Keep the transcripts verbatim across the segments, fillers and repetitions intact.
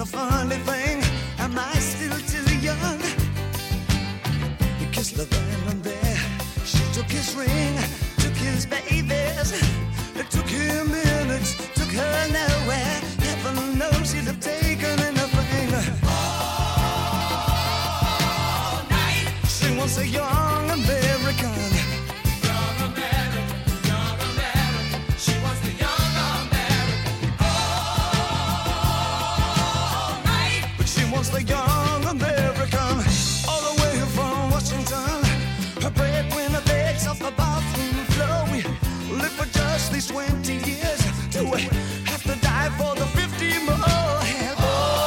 funny thing. Am I still too young? He kissed the man there. She took his ring, took his babies. It took him minutes, took her nowhere. Heaven knows he'd have taken anything. All night. She wants a young American. Young American, young American. She wants the young American. All night. But she wants the young American. All the way from Washington. Her breadwinner begs off the bathroom floor. We live for just these twenty years. Do we have to die for the fifty more? And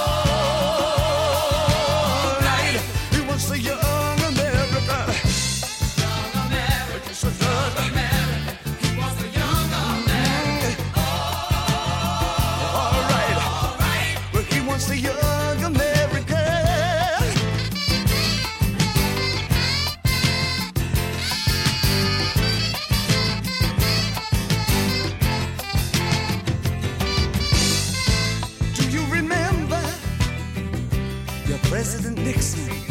all night, he wants the young American. Young American, so young American. He wants the young American. All right, all right. But he wants the young American. President Nixon.